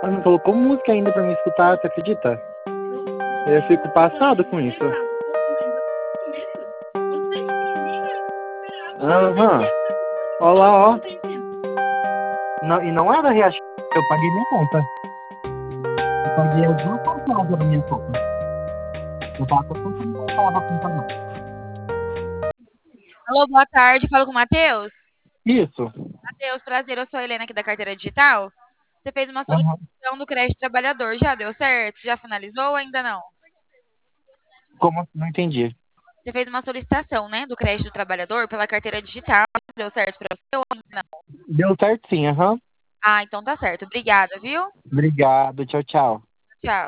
Ela não colocou música ainda pra me escutar, você acredita? Eu fico passado com isso. Aham. Olha lá, ó. Não, e não é da Riachuelo, eu paguei minha conta. Eu paguei as duas parcelas da minha conta. Eu tava pensando em voltar pra conta não. Alô, boa tarde. Falo com o Matheus. Isso. Matheus, prazer. Eu sou a Helena aqui da Carteira Digital. Você fez uma Aham. solicitação do crédito trabalhador. Já deu certo? Já finalizou ou ainda não? Como assim? Não entendi. Você fez uma solicitação, né, do crédito trabalhador pela Carteira Digital. Deu certo pra você ou ainda não? Deu certo sim, aham. Ah, então tá certo. Obrigada, viu? Obrigado, tchau, tchau. Tchau.